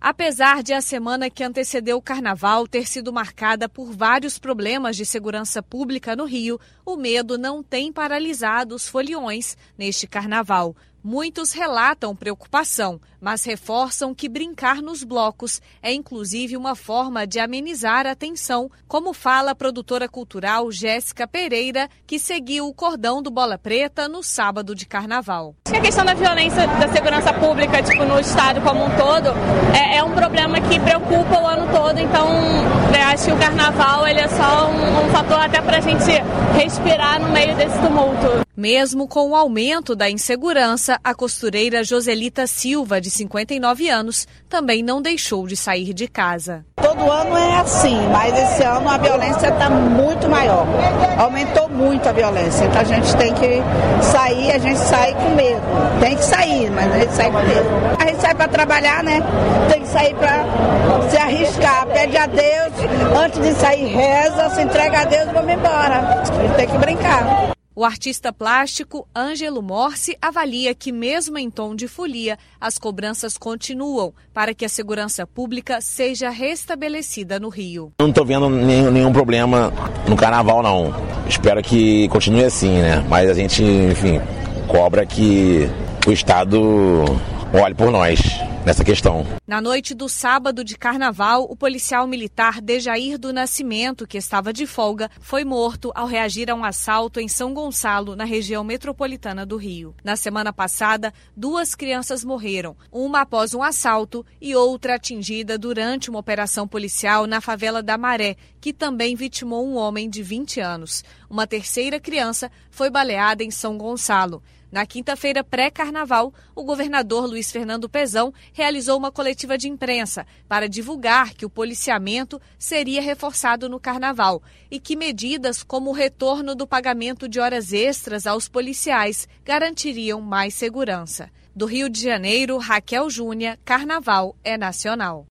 Apesar de a semana que antecedeu o Carnaval ter sido marcada por vários problemas de segurança pública no Rio, o medo não tem paralisado os foliões neste Carnaval. Muitos relatam preocupação, mas reforçam que brincar nos blocos é inclusive uma forma de amenizar a tensão, como fala a produtora cultural Jéssica Pereira, que seguiu o cordão do Bola Preta no sábado de Carnaval. Acho que a questão da violência da segurança pública, no estado como um todo, é um problema que preocupa o ano todo, então acho que o Carnaval ele é só um fator até para a gente respirar no meio desse tumulto. Mesmo com o aumento da insegurança, a costureira Joselita Silva, de 59 anos, também não deixou de sair de casa. Todo ano é assim, mas esse ano a violência está muito maior. Aumentou muito a violência, então a gente tem que sair, a gente sai com medo. Tem que sair, mas a gente sai com medo. A gente sai para trabalhar, né? Tem que sair para se arriscar, pede a Deus, antes de sair reza, se entrega a Deus e vamos embora. A gente tem que brincar. O artista plástico Ângelo Morsi avalia que, mesmo em tom de folia, as cobranças continuam para que a segurança pública seja restabelecida no Rio. Não estou vendo nenhum problema no Carnaval, não. Espero que continue assim, né? Mas a gente, enfim, cobra que o Estado olhe por nós nessa questão. Na noite do sábado de Carnaval, o policial militar Dejair do Nascimento, que estava de folga, foi morto ao reagir a um assalto em São Gonçalo, na região metropolitana do Rio. Na semana passada, 2 crianças morreram, uma após um assalto e outra atingida durante uma operação policial na favela da Maré, que também vitimou um homem de 20 anos. Uma terceira criança foi baleada em São Gonçalo. Na quinta-feira pré-carnaval, o governador Luiz Fernando Pezão realizou uma coletiva de imprensa para divulgar que o policiamento seria reforçado no carnaval e que medidas como o retorno do pagamento de horas extras aos policiais garantiriam mais segurança. Do Rio de Janeiro, Raquel Júnia, Carnaval é nacional.